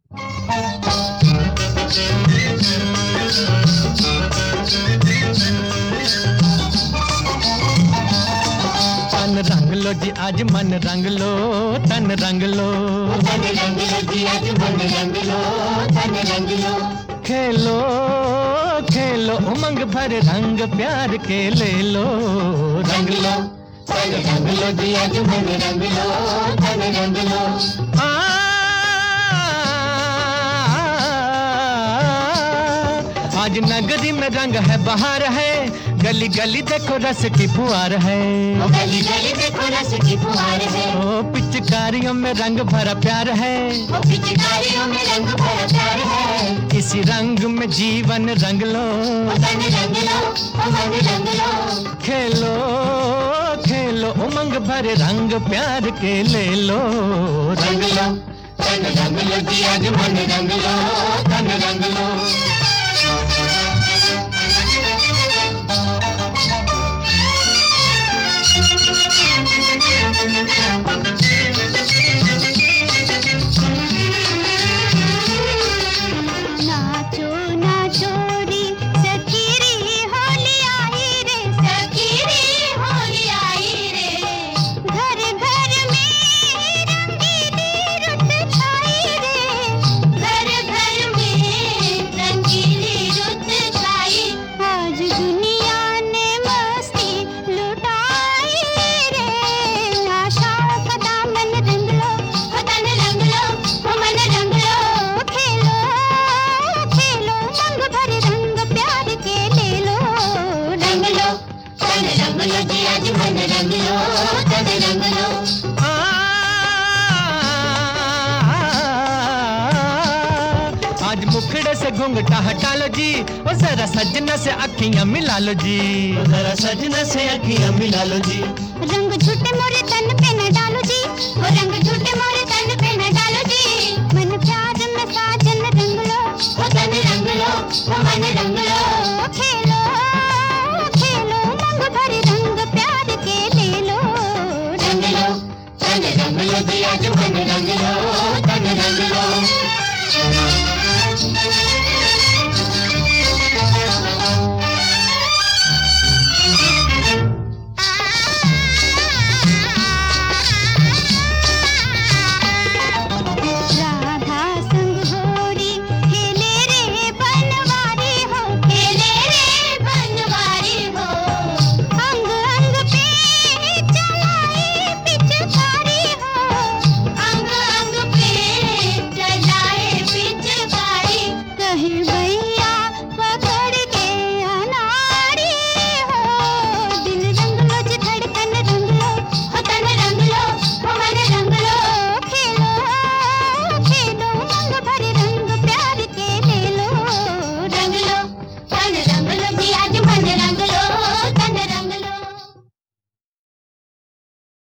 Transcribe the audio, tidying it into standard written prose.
तन रंग लो जी आज मन रंग लो, तन रंग लो, तन रंग लो जी आज मन रंग लो, तन रंग लो। खेलो खेलो उमंग भर रंग प्यार के ले लो, रंग लो, तन रंग लो जी आज मन रंग लो, तन रंग लो। आज नगरी में रंग है बहार है, गली गली देखो रस की फुहार है, गली गली देखो रस की फुहार है। ओ पिचकारियों में रंग भरा प्यार है, ओ पिचकारियों में रंग भरा प्यार है। इसी रंग में जीवन रंग लो, तन रंग लो, मन रंग लो। खेलो खेलो उमंग भरे रंग प्यार के ले लो, रंग लो, तन रंग लो जी आज मन रंग लो, तन रंग लो। नाचो नाचो रे सखी रे होली आई रे, सखी रे होली आई रे। घर घर में रंगीली रुत छाई रे, घर घर में रंगीली रुत छाई। आज दुनिया ने मस्ती लुटाई रे, आशाओं का दामन रंग लो, तन रंग लो, मन रंग लो। खेलो खेलो रंग भरे रंग प्यार के ले लो, रंग लो, तन रंग लो जी आज मन रंग लो, तन रंग लो। आज मुखड़े से घूंघटा हटा लो जी, ओ जरा सजना से अखियां मिला लो जी, जरा सजना से अखियां मिला लो जी। रंग झूठे मोरे तन पे न डालो जी, वो रंग झूठे मोरे